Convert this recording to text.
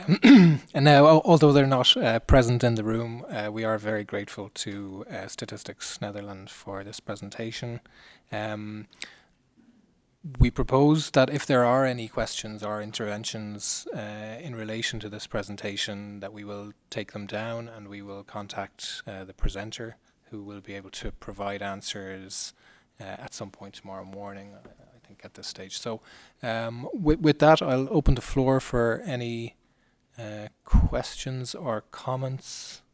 And now, although they're not present in the room, we are very grateful to Statistics Netherlands for this presentation. Um, we propose that if there are any questions or interventions in relation to this presentation, that we will take them down and we will contact the presenter, who will be able to provide answers at some point tomorrow morning, I think, at this stage. So with that, I'll open the floor for any questions or comments.